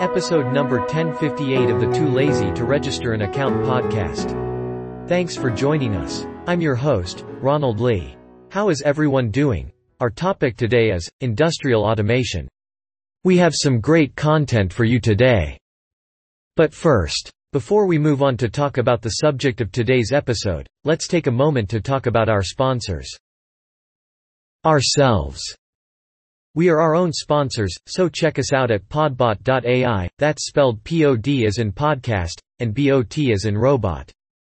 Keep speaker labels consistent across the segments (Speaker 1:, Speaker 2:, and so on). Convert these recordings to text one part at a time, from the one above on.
Speaker 1: episode number 1058 of the Too Lazy to Register an Account podcast. Thanks for joining us. I'm your host, Ronald Lee. How is everyone doing? Our topic today is industrial automation. We have some great content for you today. But first, before we move on to talk about the subject of today's episode, let's take a moment to talk about our sponsors. Ourselves. We are our own sponsors, so check us out at podbot.ai, that's spelled P-O-D as in podcast, and B-O-T as in robot.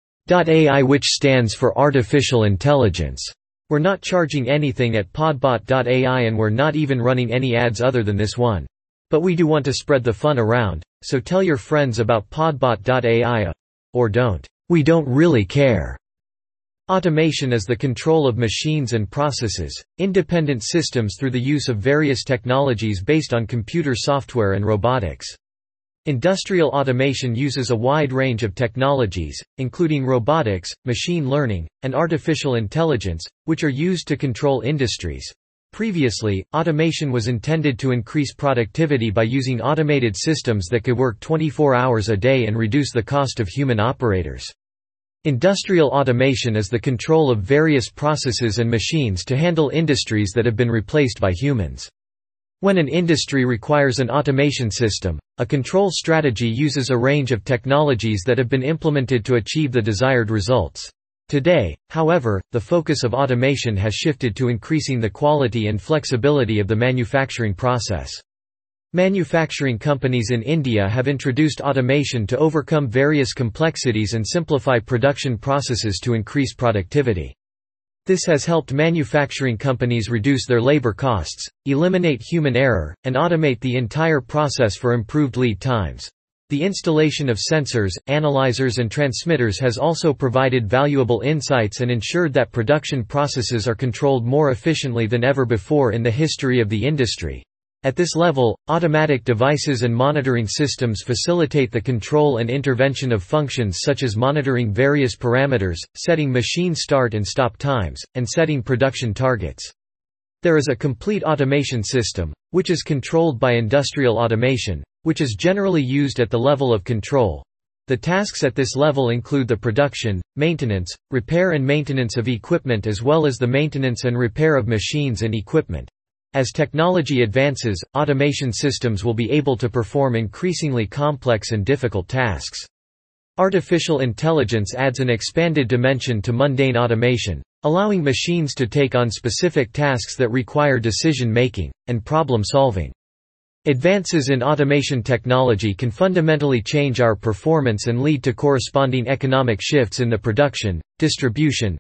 Speaker 1: .ai, which stands for Artificial Intelligence. We're not charging anything at podbot.ai and we're not even running any ads other than this one. But we do want to spread the fun around, so tell your friends about podbot.ai. Or don't. We don't really care. Automation is the control of machines and processes, independent systems through the use of various technologies based on computer software and robotics. Industrial automation uses a wide range of technologies, including robotics, machine learning, and artificial intelligence, which are used to control industries. Previously, automation was intended to increase productivity by using automated systems that could work 24 hours a day and reduce the cost of human operators. Industrial automation is the control of various processes and machines to handle industries that have been replaced by humans. When an industry requires an automation system, a control strategy uses a range of technologies that have been implemented to achieve the desired results. Today, however, the focus of automation has shifted to increasing the quality and flexibility of the manufacturing process. Manufacturing companies in India have introduced automation to overcome various complexities and simplify production processes to increase productivity. This has helped manufacturing companies reduce their labor costs, eliminate human error, and automate the entire process for improved lead times. The installation of sensors, analyzers and transmitters has also provided valuable insights and ensured that production processes are controlled more efficiently than ever before in the history of the industry. At this level, automatic devices and monitoring systems facilitate the control and intervention of functions such as monitoring various parameters, setting machine start and stop times, and setting production targets. There is a complete automation system, which is controlled by industrial automation, which is generally used at the level of control. The tasks at this level include the production, maintenance, repair and maintenance of equipment as well as the maintenance and repair of machines and equipment. As technology advances, automation systems will be able to perform increasingly complex and difficult tasks. Artificial intelligence adds an expanded dimension to mundane automation, allowing machines to take on specific tasks that require decision-making and problem-solving. Advances in automation technology can fundamentally change our performance and lead to corresponding economic shifts in the production, distribution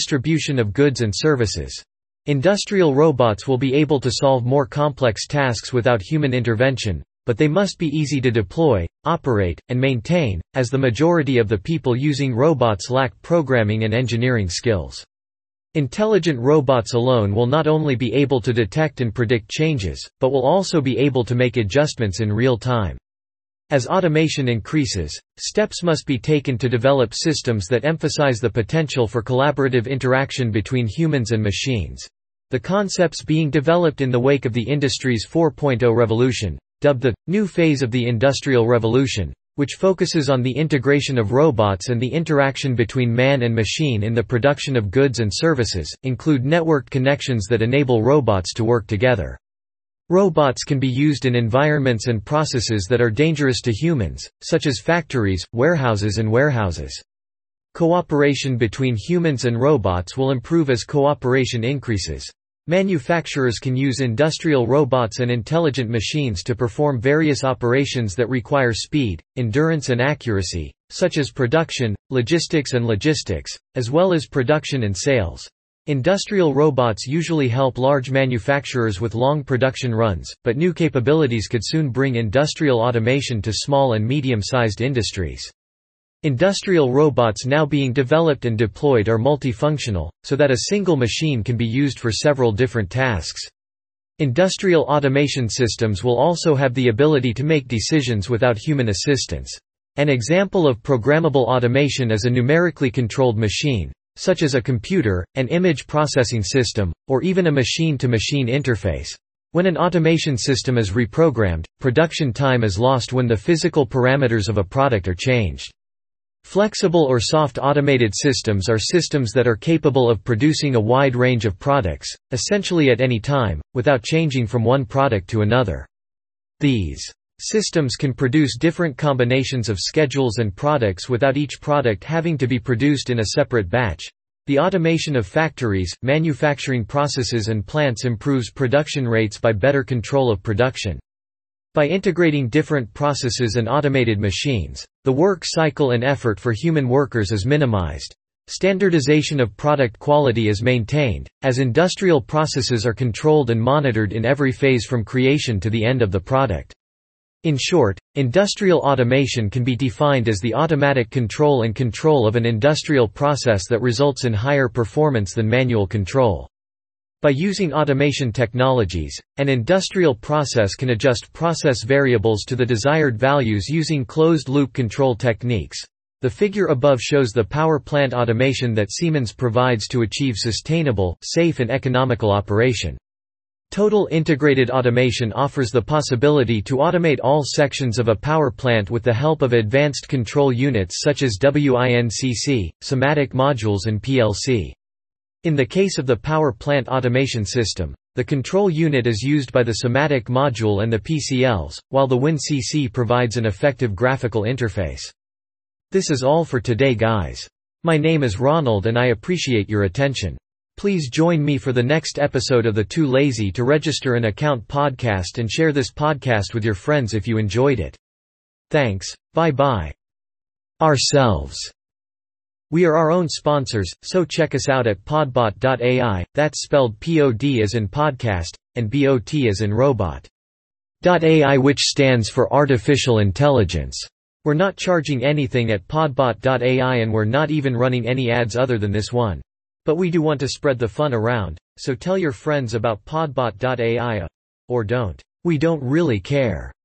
Speaker 1: of goods and services. Industrial robots will be able to solve more complex tasks without human intervention, but they must be easy to deploy, operate, and maintain, as the majority of the people using robots lack programming and engineering skills. Intelligent robots alone will not only be able to detect and predict changes, but will also be able to make adjustments in real time. As automation increases, steps must be taken to develop systems that emphasize the potential for collaborative interaction between humans and machines. The concepts being developed in the wake of the Industries 4.0 revolution, dubbed the new phase of the Industrial Revolution, which focuses on the integration of robots and the interaction between man and machine in the production of goods and services, include networked connections that enable robots to work together. Robots can be used in environments and processes that are dangerous to humans, such as factories, warehouses and warehouses. Cooperation between humans and robots will improve as cooperation increases. Manufacturers can use industrial robots and intelligent machines to perform various operations that require speed, endurance and accuracy, such as production, logistics, as well as production and sales. Industrial robots usually help large manufacturers with long production runs, but new capabilities could soon bring industrial automation to small and medium-sized industries. Industrial robots now being developed and deployed are multifunctional, so that a single machine can be used for several different tasks. Industrial automation systems will also have the ability to make decisions without human assistance. An example of programmable automation is a numerically controlled machine, such as a computer, an image processing system, or even a machine-to-machine interface. When an automation system is reprogrammed, production time is lost when the physical parameters of a product are changed. Flexible or soft automated systems are systems that are capable of producing a wide range of products, essentially at any time, without changing from one product to another. These systems can produce different combinations of schedules and products without each product having to be produced in a separate batch. The automation of factories, manufacturing processes and plants improves production rates by better control of production. By integrating different processes and automated machines, the work cycle and effort for human workers is minimized. Standardization of product quality is maintained, as industrial processes are controlled and monitored in every phase from creation to the end of the product. In short, industrial automation can be defined as the automatic control and control of an industrial process that results in higher performance than manual control. By using automation technologies, an industrial process can adjust process variables to the desired values using closed-loop control techniques. The figure above shows the power plant automation that Siemens provides to achieve sustainable, safe and economical operation. Total integrated automation offers the possibility to automate all sections of a power plant with the help of advanced control units such as WINCC, SIMATIC modules and PLC. In the case of the power plant automation system, the control unit is used by the SIMATIC module and the PCLs, while the WINCC provides an effective graphical interface. This is all for today, guys. My name is Ronald and I appreciate your attention. Please join me for the next episode of the Too Lazy to Register an Account podcast and share this podcast with your friends if you enjoyed it. Thanks, bye-bye. Ourselves. We are our own sponsors, so check us out at podbot.ai, that's spelled Pod as in podcast, and Bot as in robot. .ai, which stands for Artificial Intelligence. We're not charging anything at podbot.ai and we're not even running any ads other than this one. But we do want to spread the fun around, so tell your friends about podbot.ai, or don't. We don't really care.